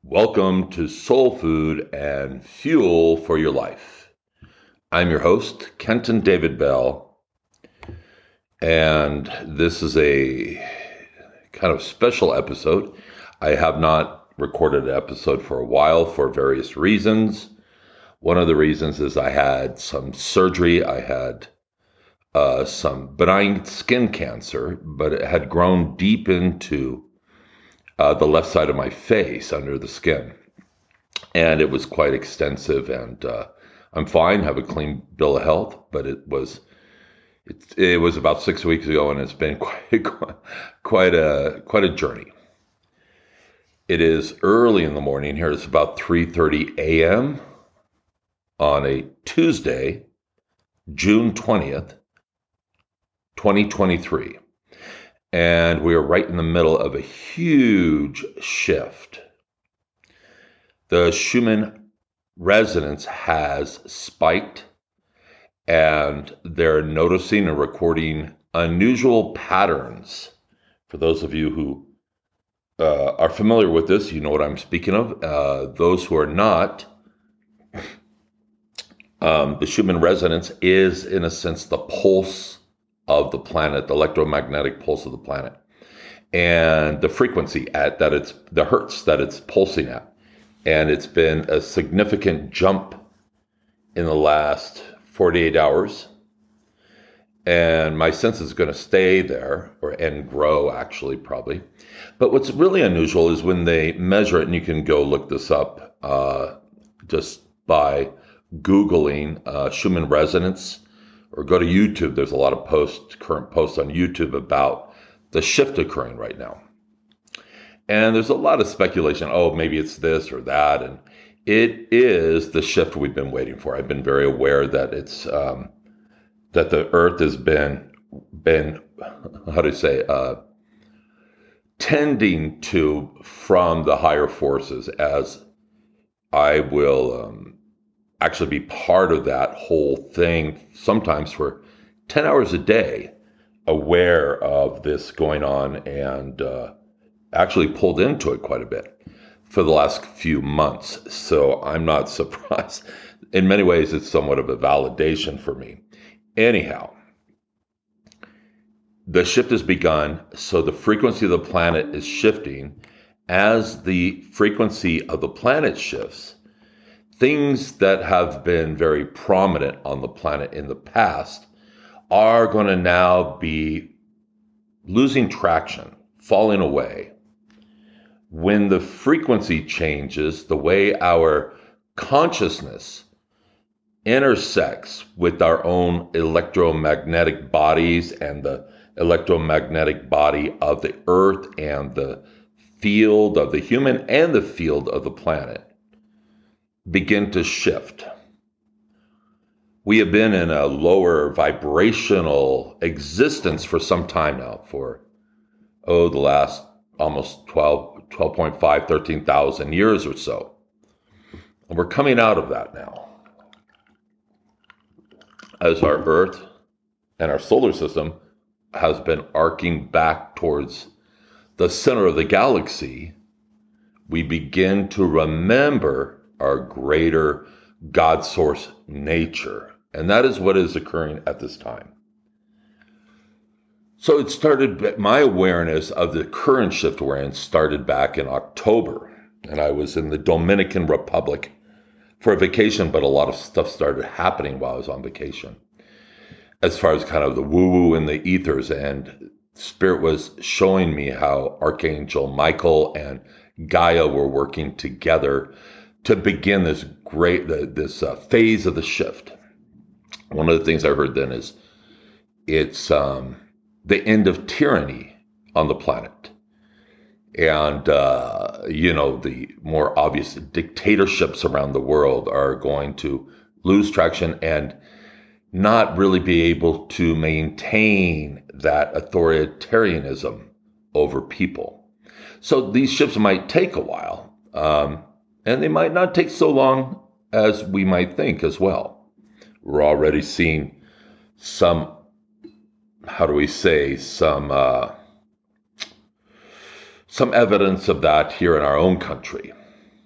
Welcome to Soul Food and Fuel for Your Life. I'm your host, Kenton David Bell, and this is a kind of special episode. I have not recorded an episode for a while for various reasons. One of the reasons is I had some surgery. I had some benign skin cancer, but it had grown deep into the left side of my face under the skin. And it was quite extensive, and I'm fine, have a clean bill of health, but it was about 6 weeks ago, and it's been quite a journey. It is early in the morning here. It's about 3:30 a.m. on a Tuesday, June 20th, 2023. And we are right in the middle of a huge shift. The Schumann resonance has spiked, and they're noticing and recording unusual patterns. For those of you who are familiar with this, you know what I'm speaking of. Those who are not, the Schumann resonance is, in a sense, the pulse of the planet, the electromagnetic pulse of the planet, and the frequency at that it's the hertz that it's pulsing at. And it's been a significant jump in the last 48 hours. And my sense is going to stay there and grow, actually, probably. But what's really unusual is when they measure it, and you can go look this up just by Googling Schumann resonance, or go to YouTube. There's a lot of current posts on YouTube about the shift occurring right now. And there's a lot of speculation. Oh, maybe it's this or that. And it is the shift we've been waiting for. I've been very aware that it's that the Earth has been tending to from the higher forces, as I will actually be part of that whole thing, sometimes for 10 hours a day, aware of this going on, and actually pulled into it quite a bit for the last few months. So I'm not surprised. In many ways, it's somewhat of a validation for me. Anyhow, the shift has begun. So the frequency of the planet is shifting. As the frequency of the planet shifts, things that have been very prominent on the planet in the past are going to now be losing traction, falling away. When the frequency changes, the way our consciousness intersects with our own electromagnetic bodies and the electromagnetic body of the Earth and the field of the human and the field of the planet, begin to shift. We have been in a lower vibrational existence for some time now, for the last almost 12.5, 13,000 years or so. And we're coming out of that now, as our Earth and our solar system has been arcing back towards the center of the galaxy. We begin to remember our greater God source nature. And that is what is occurring at this time. So it started, my awareness of the current shift we're in started back in October. And I was in the Dominican Republic for a vacation, but a lot of stuff started happening while I was on vacation, as far as kind of the woo-woo in the ethers. And Spirit was showing me how Archangel Michael and Gaia were working together to begin this phase of the shift. One of the things I heard then is it's the end of tyranny on the planet. And, the more obvious dictatorships around the world are going to lose traction and not really be able to maintain that authoritarianism over people. So these shifts might take a while. And they might not take so long as we might think as well. We're already seeing some evidence of that here in our own country.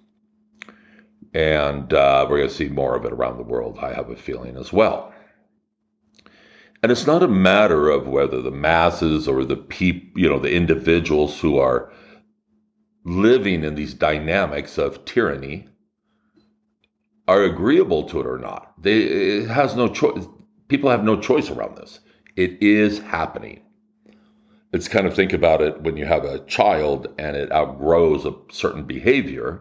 And we're going to see more of it around the world, I have a feeling as well. And it's not a matter of whether the masses or the the individuals who are living in these dynamics of tyranny are agreeable to it or not. It has no choice. People have no choice around this. It is happening. It's kind of think about it when you have a child and it outgrows a certain behavior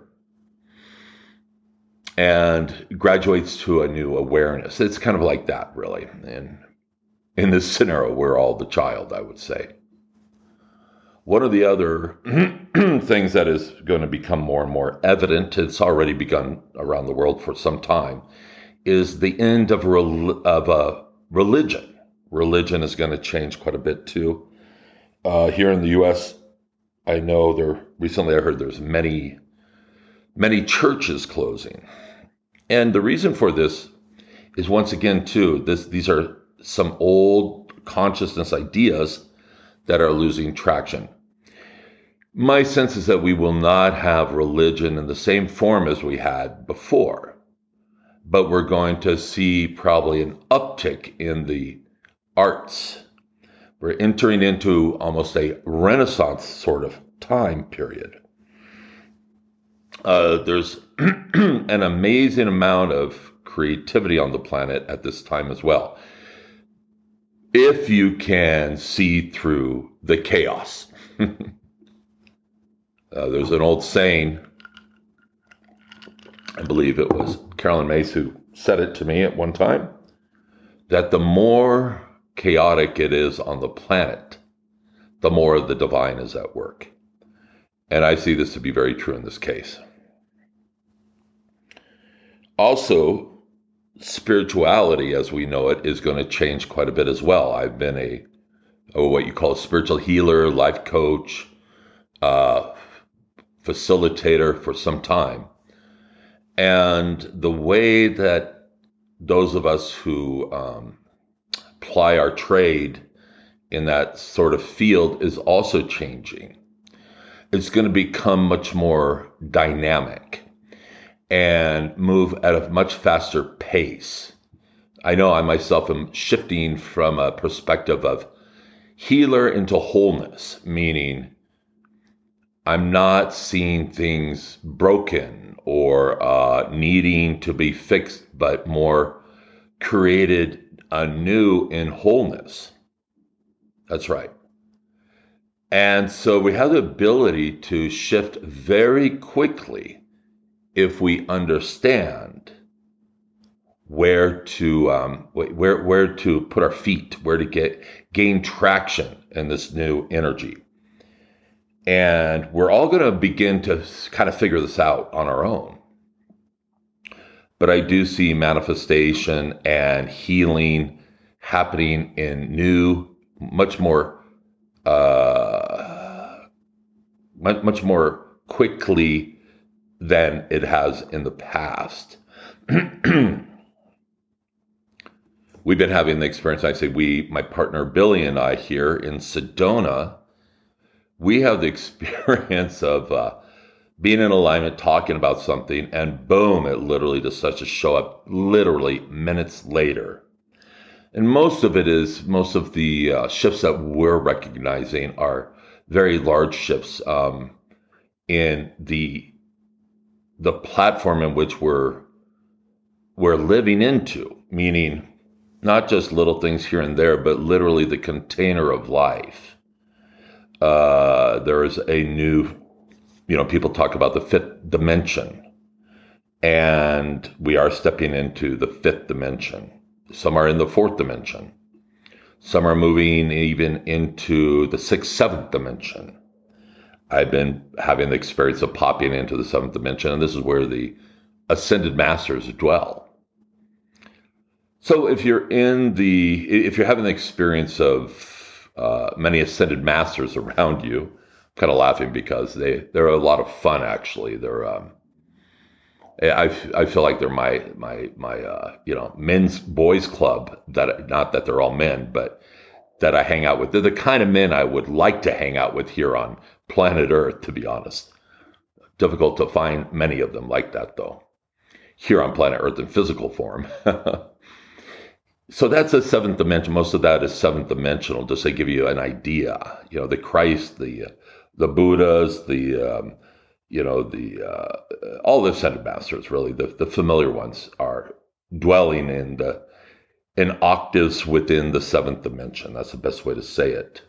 and graduates to a new awareness. It's kind of like that, really. And in this scenario, we're all the child, I would say. One of the other things that is going to become more and more evident, it's already begun around the world for some time, is the end of religion. Religion is going to change quite a bit too. Here in the U.S., I know recently I heard there's many churches closing. And the reason for this is, once again, too, these are some old consciousness ideas that are losing traction. My sense is that we will not have religion in the same form as we had before, but we're going to see probably an uptick in the arts. We're entering into almost a Renaissance sort of time period. There's an amazing amount of creativity on the planet at this time as well, if you can see through the chaos. There's an old saying, I believe it was Carolyn Mace who said it to me at one time, that the more chaotic it is on the planet, the more of the divine is at work. And I see this to be very true in this case. Also, spirituality as we know it is going to change quite a bit as well. I've been what you call a spiritual healer, life coach, facilitator for some time. And the way that those of us who ply our trade in that sort of field is also changing. It's going to become much more dynamic and move at a much faster pace. I know I myself am shifting from a perspective of healer into wholeness, meaning I'm not seeing things broken or needing to be fixed, but more created anew in wholeness. That's right. And so we have the ability to shift very quickly if we understand where to put our feet, where to gain traction in this new energy. And we're all going to begin to kind of figure this out on our own. But I do see manifestation and healing happening in new, much more quickly than it has in the past. We've been having the experience, I say my partner Billy and I here in Sedona, we have the experience of being in alignment, talking about something, and boom, it literally just starts to show up literally minutes later. And most of the shifts that we're recognizing are very large shifts in the platform in which we're living into, meaning not just little things here and there, but literally the container of life. There is a new, people talk about the fifth dimension, and we are stepping into the fifth dimension. Some are in the fourth dimension. Some are moving even into the sixth, seventh dimension. I've been having the experience of popping into the seventh dimension, and this is where the ascended masters dwell. So if you're having the experience of many ascended masters around you, I'm kind of laughing because they're a lot of fun, actually. I feel like they're my men's boys club, that not that they're all men, but that I hang out with. They're the kind of men I would like to hang out with here on planet Earth, to be honest. Difficult to find many of them like that, though. here on planet Earth in physical form. So that's a seventh dimension. Most of that is seventh dimensional, just to give you an idea. You know, the Christ, the Buddhas, all the ascended masters, really, the familiar ones are dwelling in octaves within the seventh dimension. That's the best way to say it.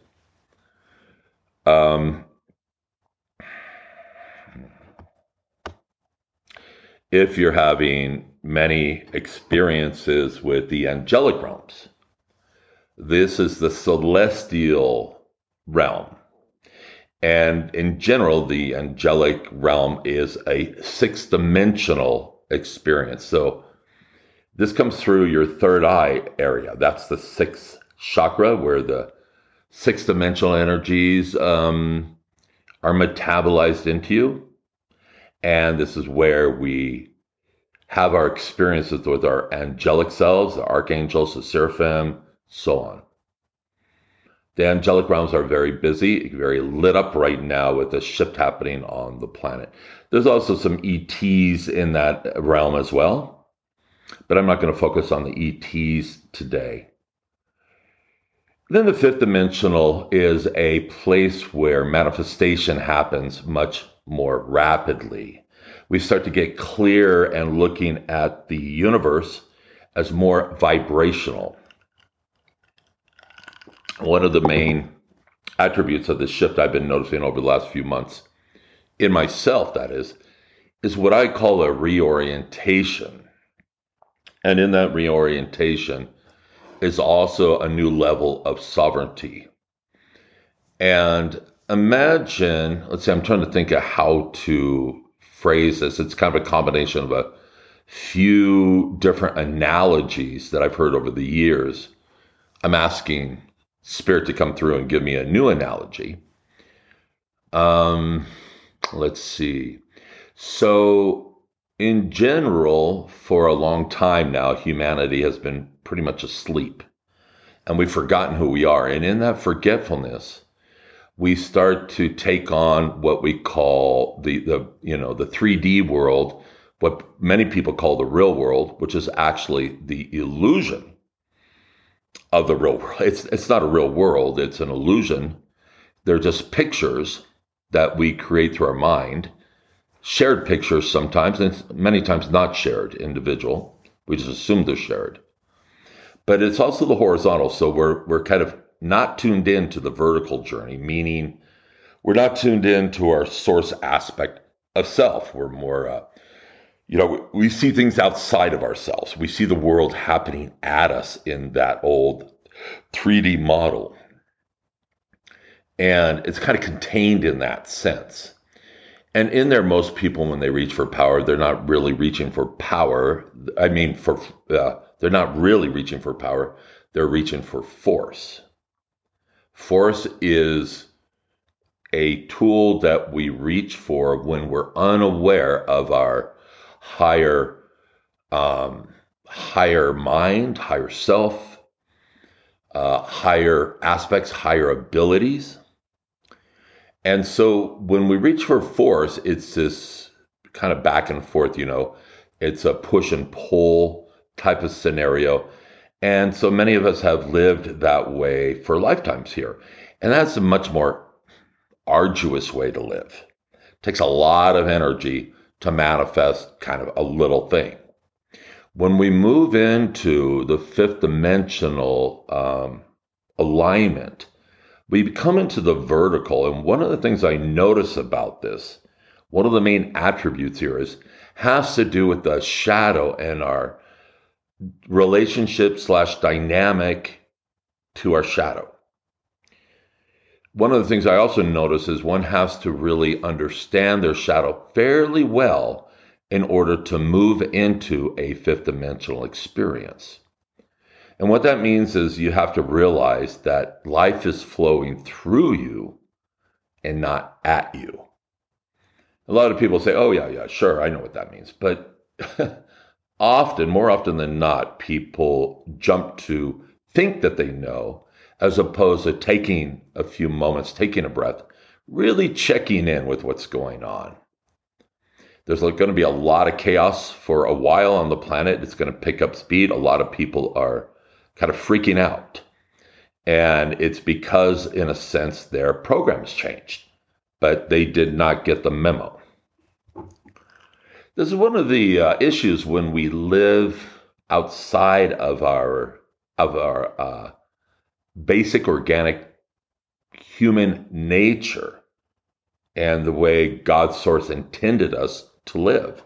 If you're having many experiences with the angelic realms, this is the celestial realm. And in general, the angelic realm is a sixth dimensional experience. So this comes through your third eye area. That's the sixth chakra, where the sixth dimensional energies are metabolized into you. And this is where we have our experiences with our angelic selves, the archangels, the seraphim, so on. The angelic realms are very busy, very lit up right now with the shift happening on the planet. There's also some ETs in that realm as well, but I'm not going to focus on the ETs today. Then the fifth dimensional is a place where manifestation happens much more rapidly. We start to get clear and looking at the universe as more vibrational. One of the main attributes of this shift I've been noticing over the last few months, in myself that is what I call a reorientation. And in that reorientation is also a new level of sovereignty. And imagine, let's say I'm trying to think of how to phrase this. It's kind of a combination of a few different analogies that I've heard over the years. I'm asking Spirit to come through and give me a new analogy. Let's see. So in general, for a long time now, humanity has been pretty much asleep, and we've forgotten who we are. And in that forgetfulness, we start to take on what we call the 3D world, what many people call the real world, which is actually the illusion of the real world. It's not a real world, it's an illusion. They're just pictures that we create through our mind, shared pictures sometimes, and many times not shared, individual. We just assume they're shared. But it's also the horizontal, so we're kind of not tuned in to the vertical journey, meaning we're not tuned in to our source aspect of self. We're more, we see things outside of ourselves. We see the world happening at us in that old 3D model. And it's kind of contained in that sense. And in there, most people, when they reach for power, they're not really reaching for power. They're not really reaching for power. They're reaching for force. Force is a tool that we reach for when we're unaware of our higher mind, higher self, higher aspects, higher abilities. And so when we reach for force, it's this kind of back and forth, it's a push and pull type of scenario. And so many of us have lived that way for lifetimes here. And that's a much more arduous way to live. It takes a lot of energy to manifest kind of a little thing. When we move into the fifth dimensional alignment, we come into the vertical. And one of the things I notice about this, one of the main attributes here has to do with the shadow and our relationship / dynamic to our shadow. One of the things I also notice is one has to really understand their shadow fairly well in order to move into a fifth dimensional experience. And what that means is you have to realize that life is flowing through you and not at you. A lot of people say, oh, yeah, sure, I know what that means. But more often than not, people jump to think that they know, as opposed to taking a few moments, taking a breath, really checking in with what's going on. There's going to be a lot of chaos for a while on the planet. It's going to pick up speed. A lot of people are kind of freaking out. And it's because, in a sense, their programs changed, but they did not get the memo. This is one of the issues when we live outside of our basic organic human nature and the way God's source intended us to live.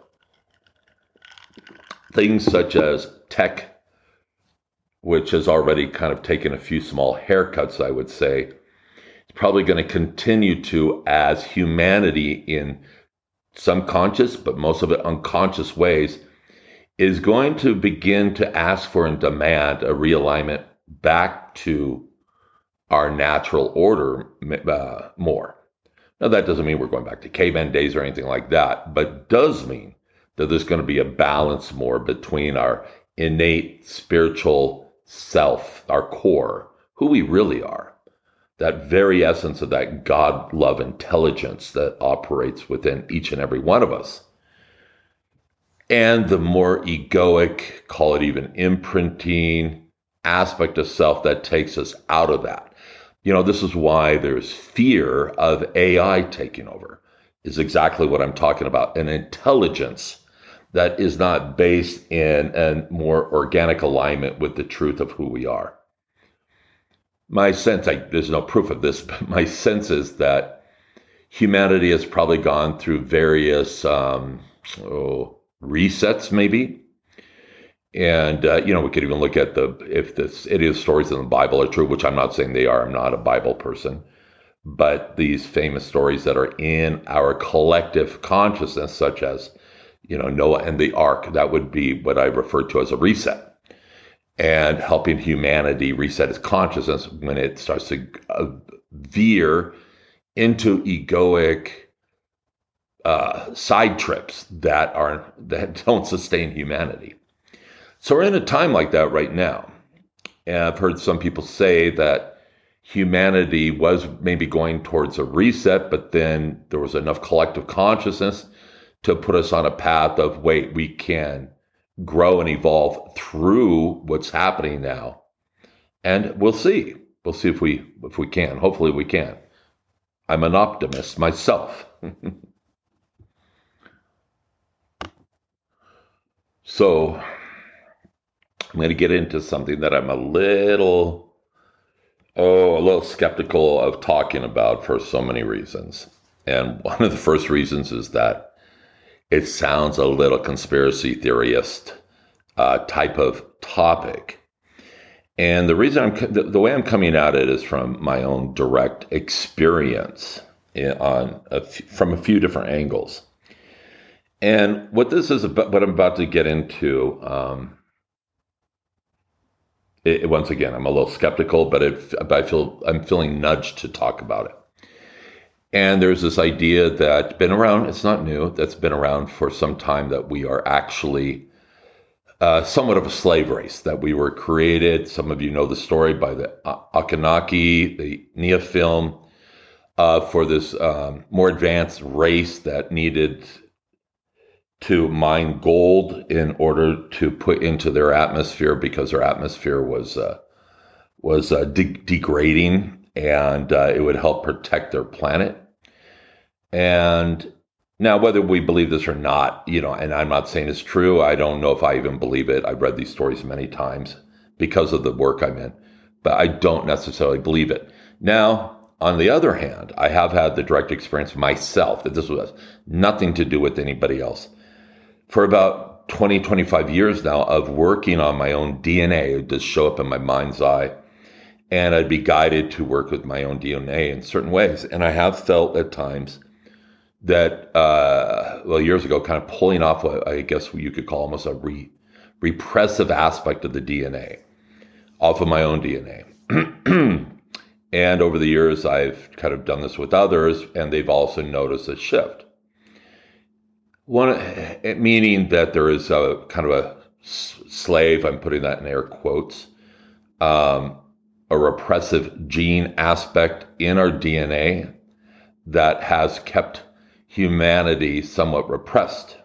Things such as tech, which has already kind of taken a few small haircuts, I would say, it's probably going to continue to, as humanity in some conscious, but most of it unconscious ways, is going to begin to ask for and demand a realignment back to our natural order more. Now, that doesn't mean we're going back to caveman days or anything like that, but does mean that there's going to be a balance more between our innate spiritual self, our core, who we really are, that very essence of that God love intelligence that operates within each and every one of us, and the more egoic, call it even imprinting aspect of self that takes us out of that. This is why there's fear of AI taking over, is exactly what I'm talking about. An intelligence that is not based in a more organic alignment with the truth of who we are. My sense, there's no proof of this, but my sense is that humanity has probably gone through various resets, maybe. And, we could even look at if any of the stories in the Bible are true, which I'm not saying they are. I'm not a Bible person. But these famous stories that are in our collective consciousness, such as, Noah and the Ark, that would be what I refer to as a reset. And helping humanity reset its consciousness when it starts to veer into egoic side trips that don't sustain humanity. So we're in a time like that right now. And I've heard some people say that humanity was maybe going towards a reset, but then there was enough collective consciousness to put us on a path of, wait, we can grow and evolve through what's happening now. And we'll see. We'll see if we can. Hopefully we can. I'm an optimist myself. So I'm going to get into something that I'm a little skeptical of talking about for so many reasons. And one of the first reasons is that it sounds a little conspiracy theorist type of topic. And the reason the way I'm coming at it is from my own direct experience from a few different angles. And what this is about, what I'm about to get into, once again, I'm a little skeptical, but I'm feeling nudged to talk about it. And there's this idea that's been around, it's not new, that's been around for some time, that we are actually somewhat of a slave race, that we were created. Some of you know the story by the Anunnaki, the Neophilim, for this more advanced race that needed to mine gold in order to put into their atmosphere because their atmosphere was degrading, and it would help protect their planet. And now, whether we believe this or not, and I'm not saying it's true, I don't know if I even believe it. I've read these stories many times because of the work I'm in, but I don't necessarily believe it. Now, on the other hand, I have had the direct experience myself that this was nothing to do with anybody else. For about 20, 25 years now of working on my own DNA, it would just show up in my mind's eye, and I'd be guided to work with my own DNA in certain ways. And I have felt at times that, years ago, kind of pulling off what I guess you could call almost a repressive aspect of the DNA, off of my own DNA. And over the years, I've kind of done this with others, and they've also noticed a shift. Meaning that there is a kind of a slave, I'm putting that in air quotes, a repressive gene aspect in our DNA that has kept humanity somewhat repressed.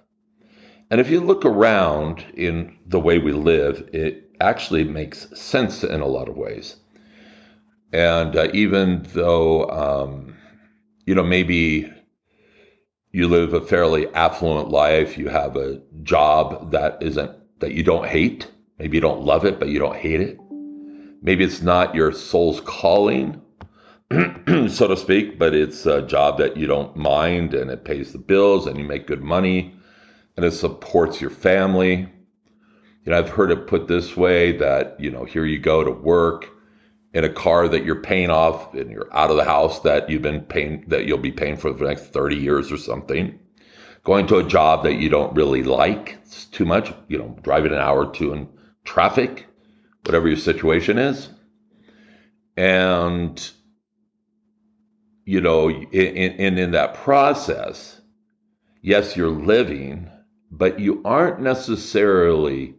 And if you look around in the way we live, it actually makes sense in a lot of ways. And even though, maybe you live a fairly affluent life, you have a job that you don't hate. Maybe you don't love it, but you don't hate it. Maybe it's not your soul's calling, so to speak, but it's a job that you don't mind and it pays the bills and you make good money and it supports your family. I've heard it put this way that, here you go to work in a car that you're paying off and you're out of the house that you'll be paying for the next 30 years or something. Going to a job that you don't really like, it's too much, driving an hour or two in traffic, whatever your situation is. And, in that process, yes, you're living, but you aren't necessarily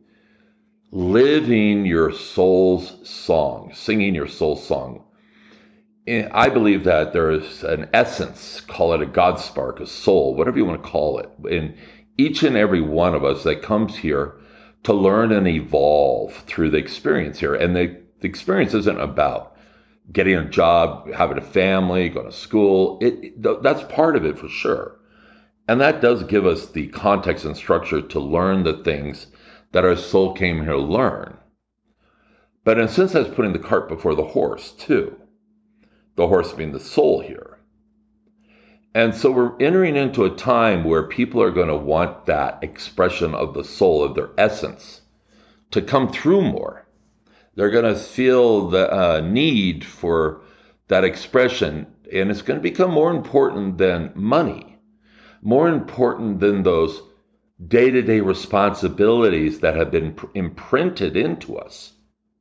living your soul's song, singing your soul's song. And I believe that there is an essence, call it a God spark, a soul, whatever you want to call it, in each and every one of us that comes here to learn and evolve through the experience here. And the experience isn't about getting a job, having a family, going to school. That's part of it for sure. And that does give us the context and structure to learn the things that our soul came here to learn. But in a sense, that's putting the cart before the horse, too. The horse being the soul here. And so we're entering into a time where people are going to want that expression of the soul, of their essence, to come through more. They're going to feel the need for that expression, and it's going to become more important than money, more important than those day-to-day responsibilities that have been imprinted into us.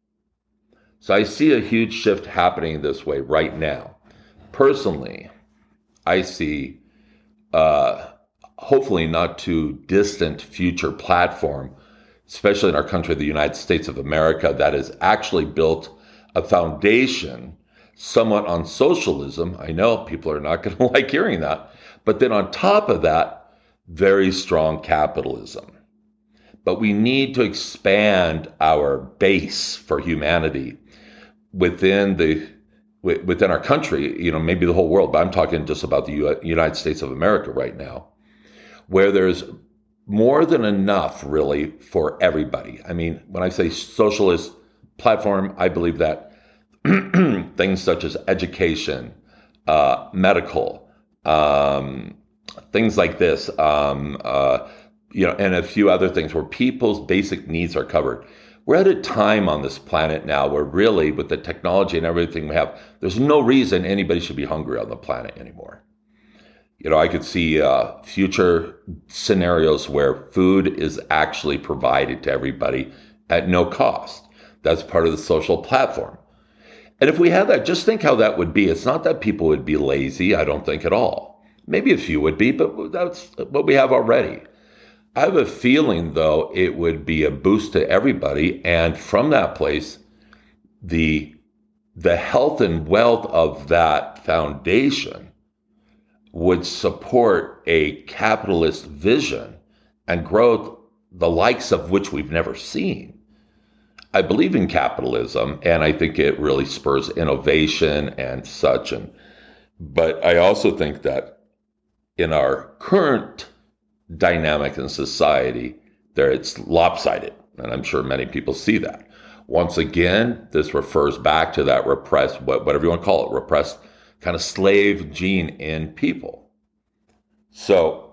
So I see a huge shift happening this way right now. Personally, I see hopefully not too distant future platform, especially in our country, the United States of America, that has actually built a foundation somewhat on socialism. I know people are not going to like hearing that. But then on top of that, very strong capitalism. But we need to expand our base for humanity within our country, maybe the whole world, but I'm talking just about the United States of America right now, where there's more than enough really for everybody. I mean, when I say socialist platform, I believe that things such as education, medical, things like this, and a few other things where people's basic needs are covered. We're at a time on this planet now where really, with the technology and everything we have, there's no reason anybody should be hungry on the planet anymore. I could see future scenarios where food is actually provided to everybody at no cost. That's part of the social platform. And if we had that, just think how that would be. It's not that people would be lazy, I don't think at all. Maybe a few would be, but that's what we have already. I have a feeling, though, it would be a boost to everybody. And from that place, the health and wealth of that foundation would support a capitalist vision and growth, the likes of which we've never seen. I believe in capitalism, and I think it really spurs innovation and such. But I also think that in our current dynamic in society, it's lopsided, and I'm sure many people see that. Once again, this refers back to that repressed, whatever you want to call it, repressed kind of slave gene in people. So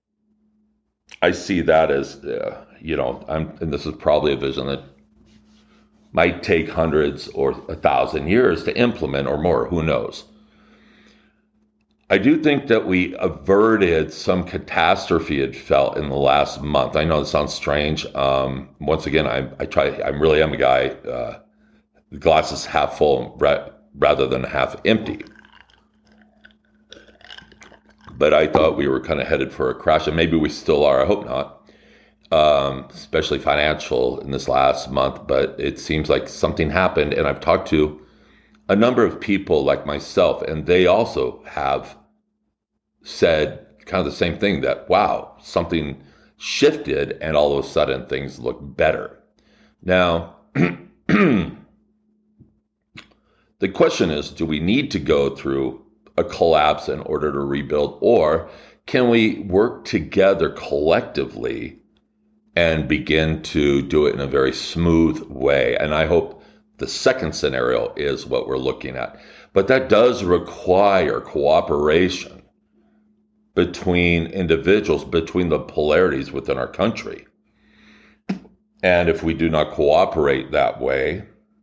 I see that as, and this is probably a vision that might take hundreds or 1,000 years to implement or more, who knows. I do think that we averted some catastrophe it felt in the last month. I know it sounds strange. Once again, I really am a guy, the glass is half full rather than half empty. But I thought we were kind of headed for a crash, and maybe we still are. I hope not, especially financial in this last month. But it seems like something happened, and I've talked to a number of people like myself, and they also have said kind of the same thing, that, wow, something shifted, and all of a sudden things look better. Now, the question is, do we need to go through a collapse in order to rebuild, or can we work together collectively and begin to do it in a very smooth way? And I hope the second scenario is what we're looking at. But that does require cooperation between individuals, between the polarities within our country. And if we do not cooperate that way,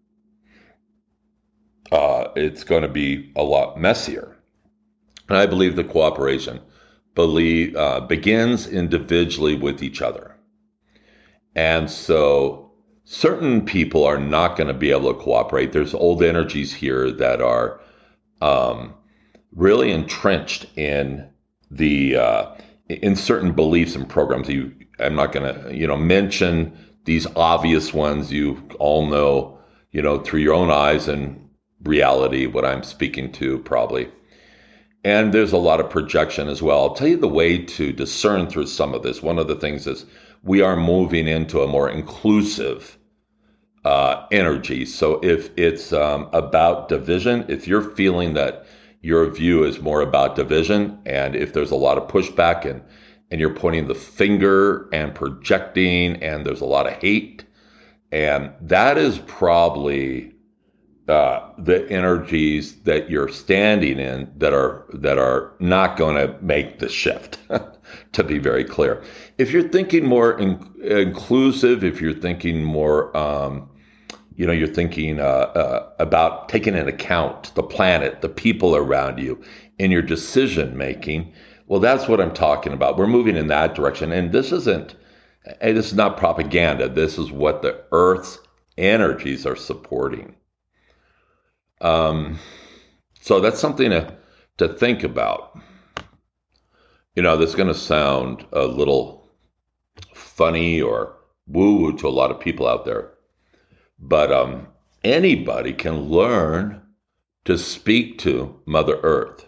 it's going to be a lot messier. And I believe the cooperation begins individually with each other. And so certain people are not going to be able to cooperate. There's old energies here that are really entrenched in in certain beliefs and programs. I'm not going to, mention these obvious ones. You all know, through your own eyes and reality, what I'm speaking to probably. And there's a lot of projection as well. I'll tell you the way to discern through some of this. One of the things is we are moving into a more inclusive energy. So if it's about division, if you're feeling that your view is more about division, and if there's a lot of pushback and you're pointing the finger and projecting, and there's a lot of hate, and that is probably the energies that you're standing in that are not going to make the shift. To be very clear, if you're thinking more inclusive, if you're thinking more, you're thinking about taking into account the planet, the people around you in your decision making. Well, that's what I'm talking about. We're moving in that direction, and this is not propaganda. This is what the Earth's energies are supporting. So that's something to think about. This is going to sound a little funny or woo-woo to a lot of people out there, but anybody can learn to speak to Mother Earth.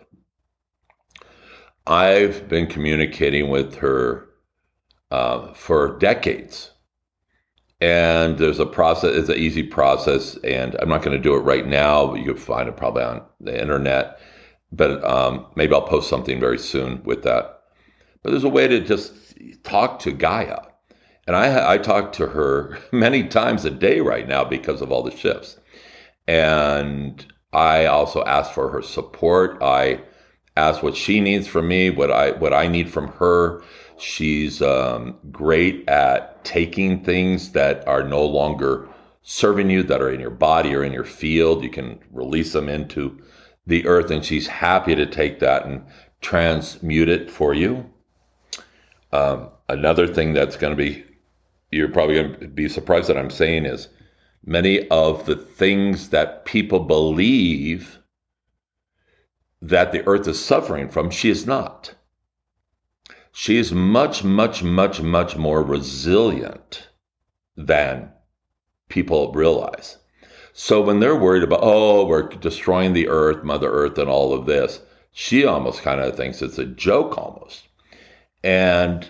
I've been communicating with her for decades. And there's a process, it's an easy process, and I'm not going to do it right now, but you can find it probably on the internet. But maybe I'll post something very soon with that. But there's a way to just talk to Gaia. And I talk to her many times a day right now because of all the shifts. And I also ask for her support. I ask what she needs from me, what I need from her. She's great at taking things that are no longer serving you, that are in your body or in your field. You can release them into the earth, and she's happy to take that and transmute it for you. Another thing that's going to be, you're probably going to be surprised that I'm saying, is many of the things that people believe that the earth is suffering from, she is not. She is much, much, much, much more resilient than people realize. So when they're worried about, we're destroying the earth, Mother Earth, and all of this, she almost kind of thinks it's a joke almost. And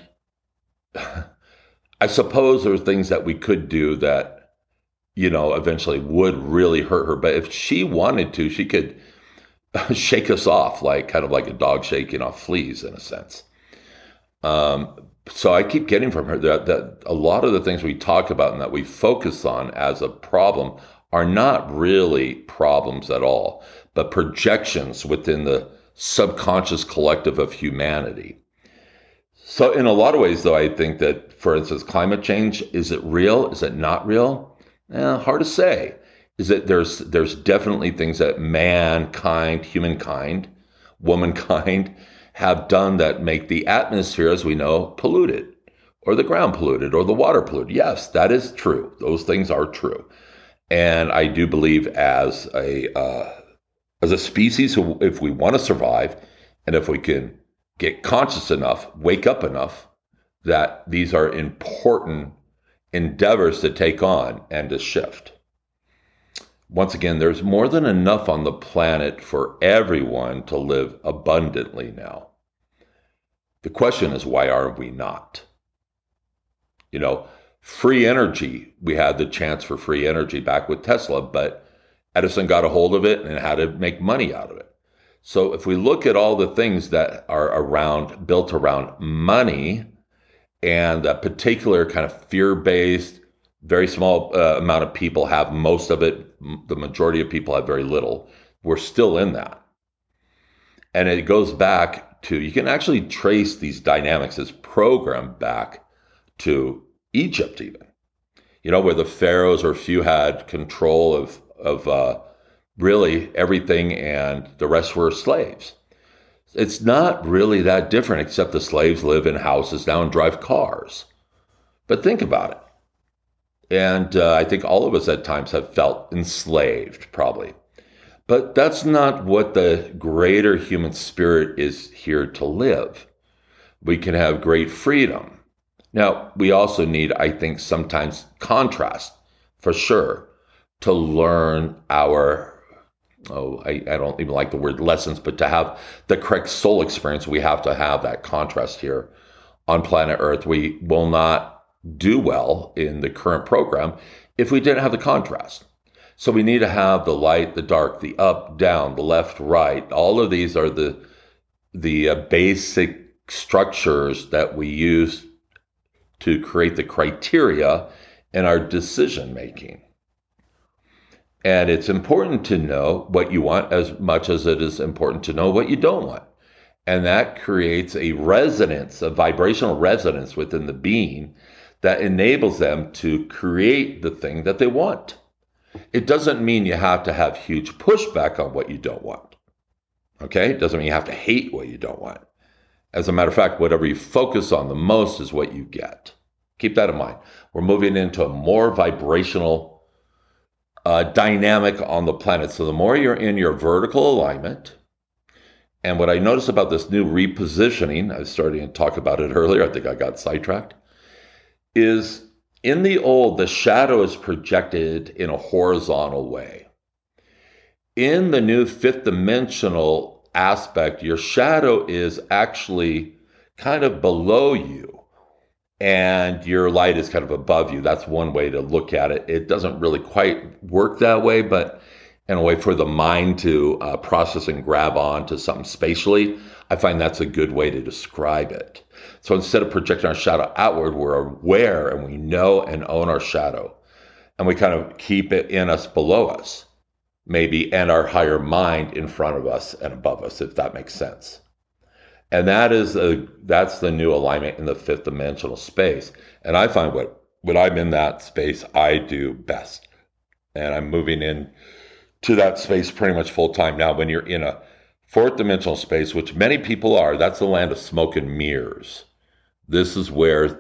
I suppose there are things that we could do that, eventually would really hurt her. But if she wanted to, she could shake us off, kind of like a dog shaking off fleas in a sense. So I keep getting from her that a lot of the things we talk about and that we focus on as a problem are not really problems at all, but projections within the subconscious collective of humanity. So in a lot of ways, though, I think that, for instance, climate change, is it real? Is it not real? Hard to say. Is that there's definitely things that mankind, humankind, womankind have done that make the atmosphere, as we know, polluted, or the ground polluted, or the water polluted. Yes, that is true. Those things are true. And I do believe as a species, if we want to survive, and if we can get conscious enough, wake up enough, that these are important endeavors to take on and to shift. Once again, there's more than enough on the planet for everyone to live abundantly now. The question is, why are we not? You know, free energy, we had the chance for free energy back with Tesla, but Edison got a hold of it and had to make money out of it. So if we look at all the things that are built around money, and a particular kind of fear-based, very small amount of people have most of it. The majority of people have very little. We're still in that. And it goes back to, you can actually trace these dynamics as programmed back to Egypt even. You know, where the pharaohs or few had control of really everything and the rest were slaves. It's not really that different, except the slaves live in houses now and drive cars. But think about it. And I think all of us at times have felt enslaved, probably. But that's not what the greater human spirit is here to live. We can have great freedom. Now, we also need, I think, sometimes contrast, for sure, to learn our I don't even like the word lessons, but to have the correct soul experience, we have to have that contrast here on planet Earth. We will not do well in the current program if we didn't have the contrast. So we need to have the light, the dark, the up, down, the left, right. All of these are the basic structures that we use to create the criteria in our decision making. And it's important to know what you want as much as it is important to know what you don't want. And that creates a resonance, a vibrational resonance within the being that enables them to create the thing that they want. It doesn't mean you have to have huge pushback on what you don't want. Okay? It doesn't mean you have to hate what you don't want. As a matter of fact, whatever you focus on the most is what you get. Keep that in mind. We're moving into a more vibrational dynamic on the planet. So the more you're in your vertical alignment, and what I noticed about this new repositioning, I was starting to talk about it earlier, I think I got sidetracked, is in the old, the shadow is projected in a horizontal way. In the new fifth dimensional aspect, your shadow is actually kind of below you, and your light is kind of above you. That's one way to look at it. It doesn't really quite work that way, but in a way for the mind to process and grab on to something spatially, I find that's a good way to describe it. So instead of projecting our shadow outward, we're aware and we know and own our shadow. And we kind of keep it in us, below us, maybe, and our higher mind in front of us and above us, if that makes sense. And that's the new alignment in the fifth dimensional space. And I find when I'm in that space, I do best. And I'm moving in to that space pretty much full time now. When you're in a fourth dimensional space, which many people are, that's the land of smoke and mirrors. This is where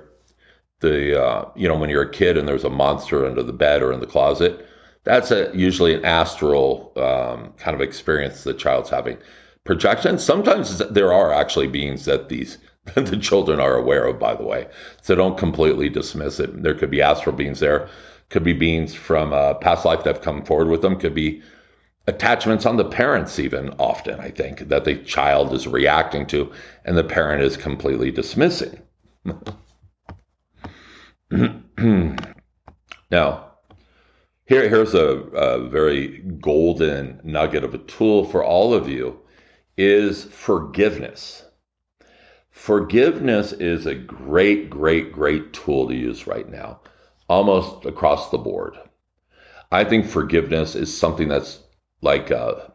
when you're a kid and there's a monster under the bed or in the closet, that's usually an astral kind of experience the child's having. Projection. Sometimes there are actually beings that the children are aware of, by the way. So don't completely dismiss it. There could be astral beings there. Could be beings from a past life that have come forward with them. Could be attachments on the parents even often, I think, that the child is reacting to and the parent is completely dismissing. Now, here's a very golden nugget of a tool for all of you. Is forgiveness. Forgiveness is a great, great, great tool to use right now, almost across the board. I think forgiveness is something that's like,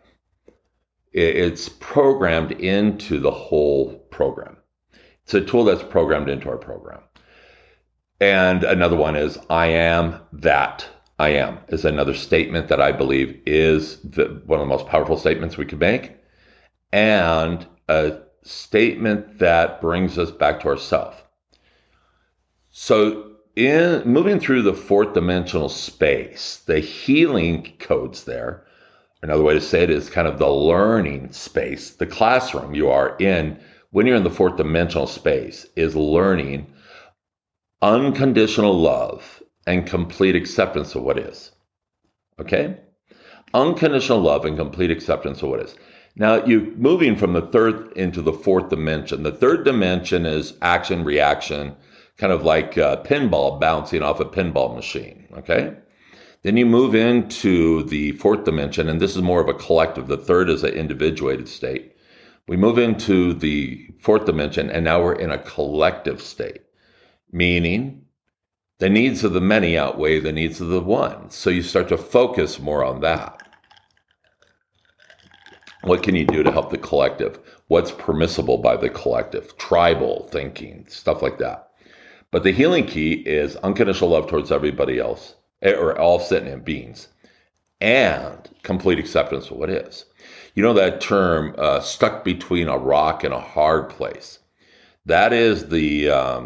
it's programmed into the whole program. It's a tool that's programmed into our program. And another one is, I am that I am, is another statement that I believe is one of the most powerful statements we could make. And a statement that brings us back to ourselves. So in moving through the fourth dimensional space, the healing codes there, another way to say it is kind of the learning space, the classroom you are in when you're in the fourth dimensional space is learning unconditional love and complete acceptance of what is. Okay? Unconditional love and complete acceptance of what is. Now, you're moving from the third into the fourth dimension. The third dimension is action, reaction, kind of like a pinball bouncing off a pinball machine, okay? Then you move into the fourth dimension, and this is more of a collective. The third is an individuated state. We move into the fourth dimension, and now we're in a collective state, meaning the needs of the many outweigh the needs of the one. So you start to focus more on that. What can you do to help the collective? What's permissible by the collective? Tribal thinking, stuff like that. But the healing key is unconditional love towards everybody else, or all sentient beings, and complete acceptance of what is. You know that term, stuck between a rock and a hard place. That is the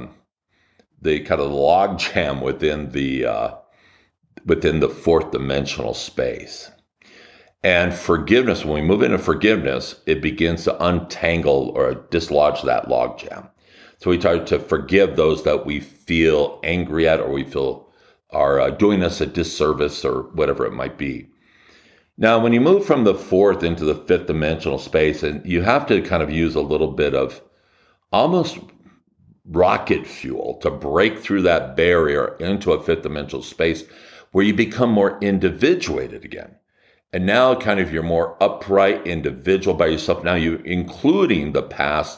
kind of log jam within the fourth dimensional space. And forgiveness, when we move into forgiveness, it begins to untangle or dislodge that log jam. So we try to forgive those that we feel angry at or we feel are doing us a disservice or whatever it might be. Now, when you move from the fourth into the fifth dimensional space, and you have to kind of use a little bit of almost rocket fuel to break through that barrier into a fifth dimensional space where you become more individuated again. And now kind of you're more upright individual by yourself. Now you're including the past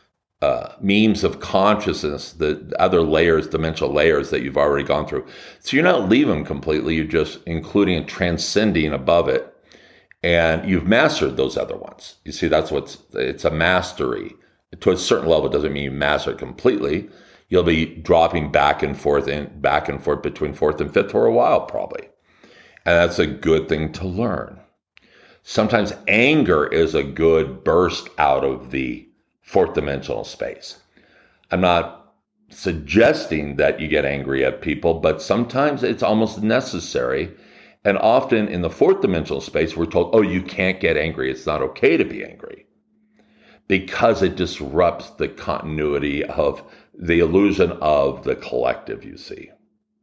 memes of consciousness, the other layers, dimensional layers that you've already gone through. So you're not leaving them completely. You're just including and transcending above it. And you've mastered those other ones. You see, it's a mastery. To a certain level, it doesn't mean you master it completely. You'll be dropping back and forth between fourth and fifth for a while, probably. And that's a good thing to learn. Sometimes anger is a good burst out of the fourth dimensional space. I'm not suggesting that you get angry at people, but sometimes it's almost necessary. And often in the fourth dimensional space, we're told, oh, you can't get angry. It's not okay to be angry, because it disrupts the continuity of the illusion of the collective, you see.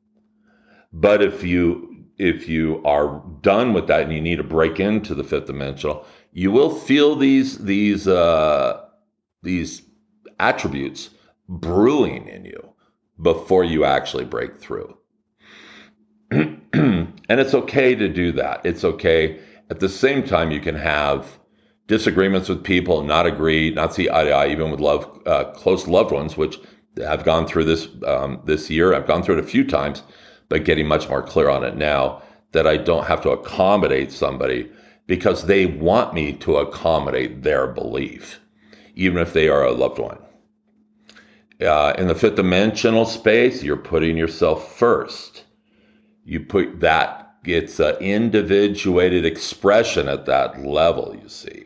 But if you are done with that and you need to break into the fifth dimensional, you will feel these attributes brewing in you before you actually break through. And it's okay to do that. It's okay. At the same time, you can have disagreements with people, not agree, not see eye to eye, even with close loved ones, which I've gone through this year. I've gone through it a few times, but getting much more clear on it now, that I don't have to accommodate somebody because they want me to accommodate their belief, even if they are a loved one. In the fifth dimensional space, you're putting yourself first. You put that, it's an individuated expression at that level, you see.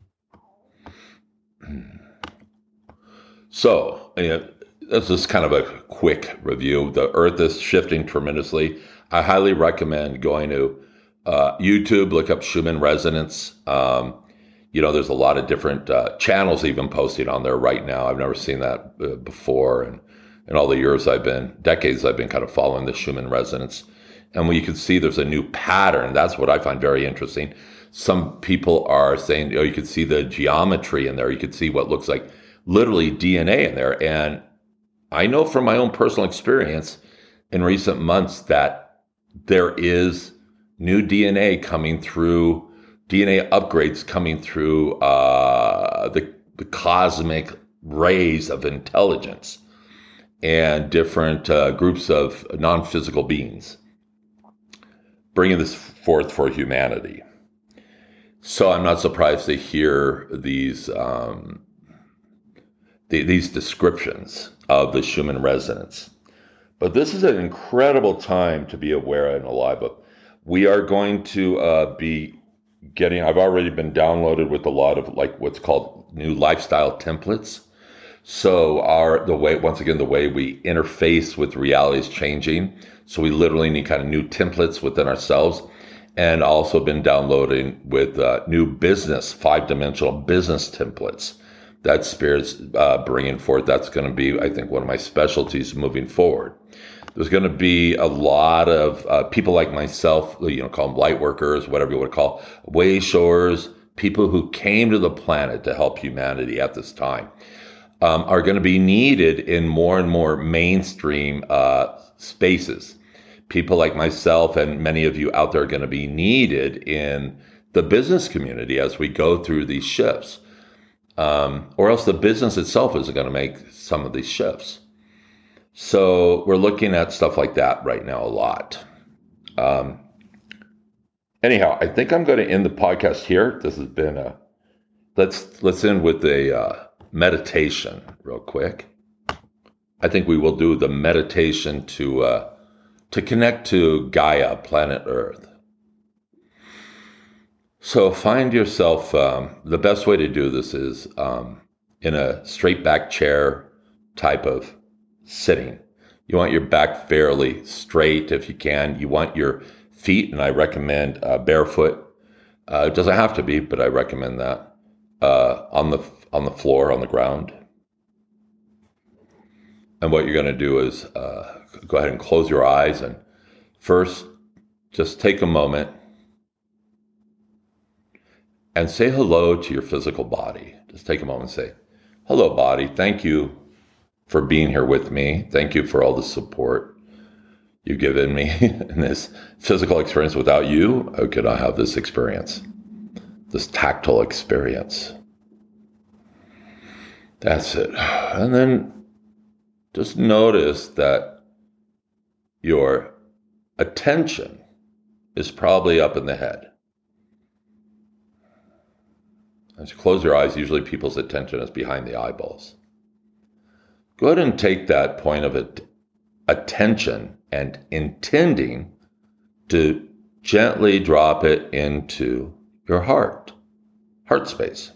So, this is kind of a quick review. The Earth is shifting tremendously. I highly recommend going to YouTube, look up Schumann Resonance. There's a lot of different channels even posting on there right now. I've never seen that before. And in all the decades I've been kind of following the Schumann Resonance. And you can see there's a new pattern. That's what I find very interesting. Some people are saying, you can see the geometry in there. You can see what looks like literally DNA in there. And I know from my own personal experience in recent months that there is new DNA coming through, DNA upgrades coming through the cosmic rays of intelligence and different groups of non-physical beings, bringing this forth for humanity. So I'm not surprised to hear these descriptions of the Schumann resonance. But this is an incredible time to be aware and alive of. We are going to be getting, I've already been downloaded with a lot of what's called new lifestyle templates. So the way we interface with reality is changing. So we literally need kind of new templates within ourselves, and also been downloading with new business, 5-dimensional business templates that Spirit's bringing forth. That's going to be, I think, one of my specialties moving forward. There's going to be a lot of people like myself, call them light workers, whatever you want to call, way showers, people who came to the planet to help humanity at this time. are going to be needed in more and more mainstream spaces. People like myself and many of you out there are going to be needed in the business community as we go through these shifts. Or else the business itself isn't going to make some of these shifts. So we're looking at stuff like that right now a lot. Anyhow, I think I'm going to end the podcast here. This has been let's end with a meditation real quick. I think we will do the meditation to connect to Gaia, planet Earth. So find yourself, the best way to do this is in a straight back chair type of sitting. You want your back fairly straight if you can. You want your feet, and I recommend barefoot. It doesn't have to be, but I recommend that on the floor, on the ground. And what you're going to do is go ahead and close your eyes, and first just take a moment and say hello to your physical body. Just take a moment and say, hello, body. Thank you for being here with me. Thank you for all the support you've given me in this physical experience. Without you, I could not have this experience, this tactile experience. That's it. And then just notice that your attention is probably up in the head. As you close your eyes, usually people's attention is behind the eyeballs. Go ahead and take that point of attention and intending to gently drop it into your heart space.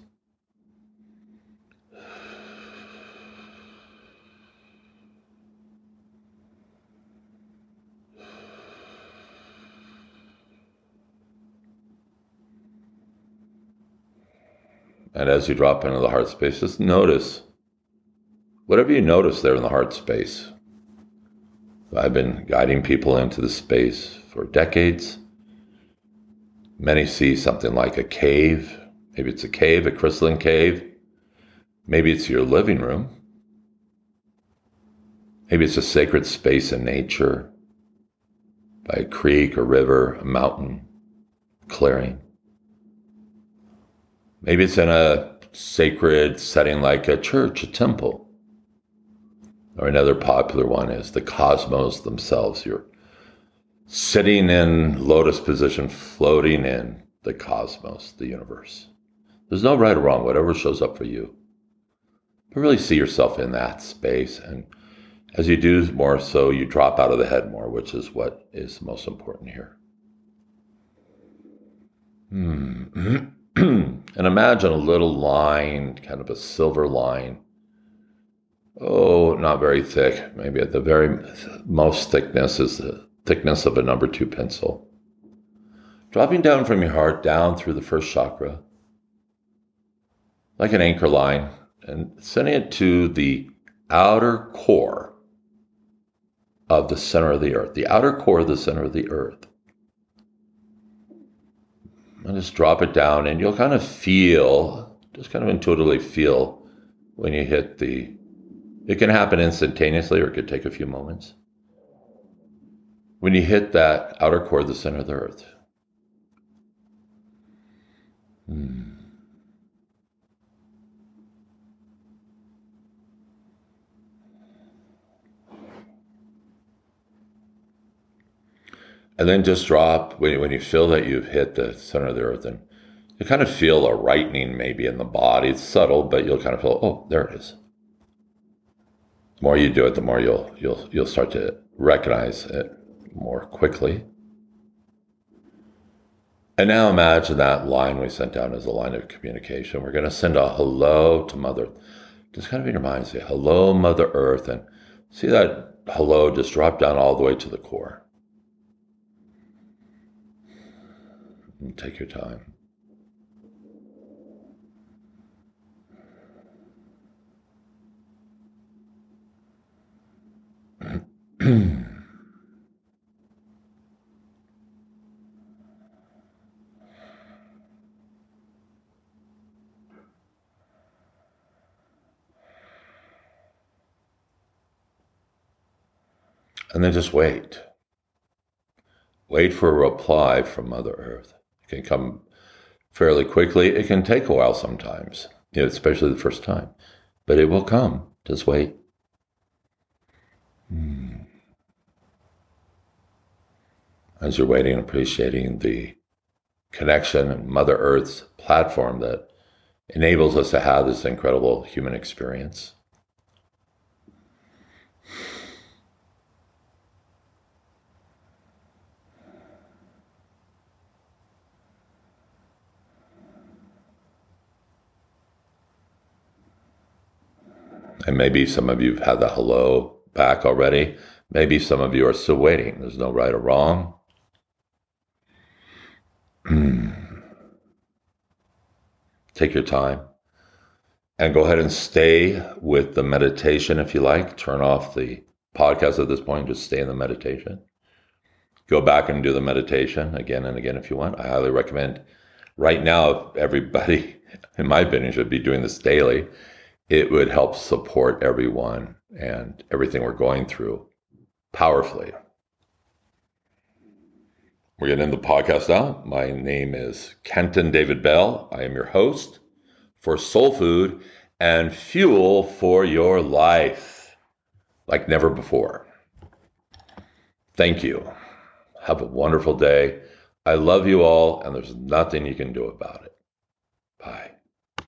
And as you drop into the heart space, just notice whatever you notice there in the heart space. I've been guiding people into the space for decades. Many see something like a cave. Maybe it's a cave, a crystalline cave. Maybe it's your living room. Maybe it's a sacred space in nature, by a creek, a river, a mountain, clearing. Maybe it's in a sacred setting like a church, a temple. Or another popular one is the cosmos themselves. You're sitting in lotus position, floating in the cosmos, the universe. There's no right or wrong, whatever shows up for you. But really see yourself in that space. And as you do more so, you drop out of the head more, which is what is most important here. And imagine a little line, kind of a silver line. Oh, not very thick. Maybe at the very most thickness is the thickness of a number 2 pencil. Dropping down from your heart, down through the first chakra, like an anchor line, and sending it to the outer core of the center of the earth, the outer core of the center of the earth. And just drop it down, and you'll kind of feel, just kind of intuitively feel when you hit the, it can happen instantaneously or it could take a few moments. When you hit that outer core of the center of the earth. And then just drop, when you feel that you've hit the center of the earth, and you kind of feel a lightening maybe in the body. It's subtle, but you'll kind of feel, oh, there it is. The more you do it, the more you'll start to recognize it more quickly. And now imagine that line we sent down as a line of communication. We're going to send a hello to Mother. Just kind of in your mind, say, hello, Mother Earth, and see that hello just drop down all the way to the core. And take your time. And then just wait. Wait for a reply from Mother Earth. It can come fairly quickly. It can take a while sometimes, especially the first time, but it will come. Just wait. As you're waiting and appreciating the connection and Mother Earth's platform that enables us to have this incredible human experience. And maybe some of you have had the hello back already. Maybe some of you are still waiting. There's no right or wrong. Take your time and go ahead and stay with the meditation if you like. Turn off the podcast at this point. Just stay in the meditation. Go back and do the meditation again and again if you want. I highly recommend. Right now, everybody, in my opinion, should be doing this daily. It would help support everyone and everything we're going through powerfully. We're getting into the podcast now. My name is Kenton David Bell. I am your host for Soul Food and Fuel for Your Life, like never before. Thank you. Have a wonderful day. I love you all, and there's nothing you can do about it. Bye.